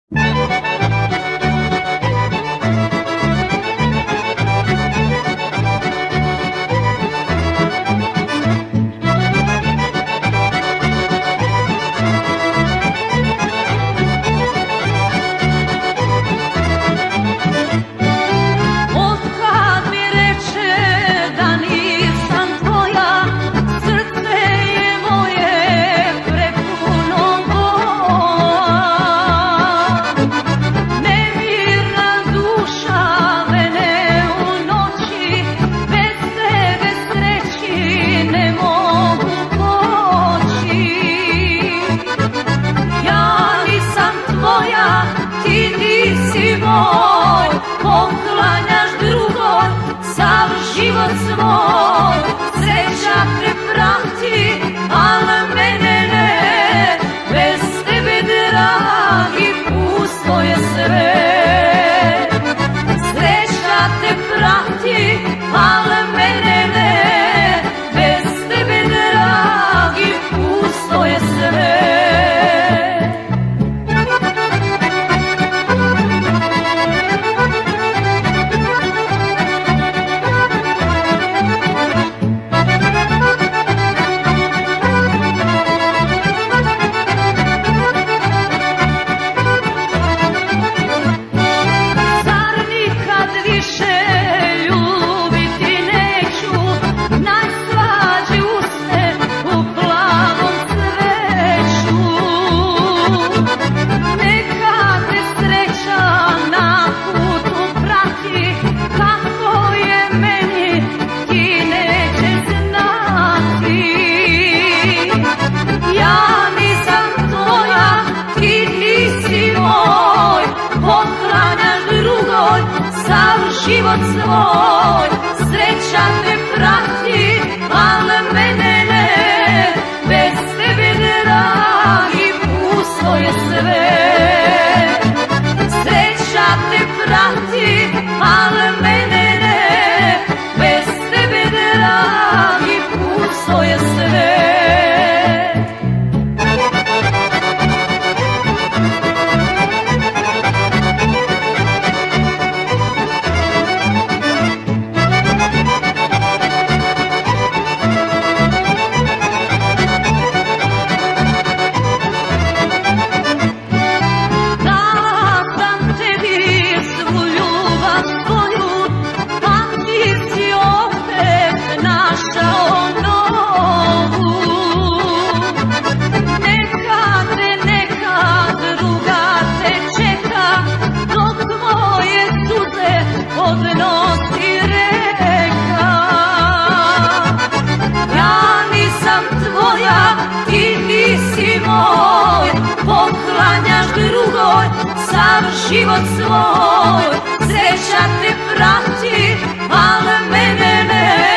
Poklanjaš drugoj sav život svoj, sreća te prati, ali mene ne, bez tebe dragi pusto je sve. Sreća te prati, ali mene ne, bez tebe dragi pusto je sve. Život svoj, sreća te prati, ali mene ne, bez tebe dragi pusto je sve. Sreća te prati, ali mene ne, bez tebe dragi pusto je sve. Odnosi reka, ja nisam tvoja, ti nisi moj, poklanjaš drugoj sav život svoj, sreća te prati, ali mene ne.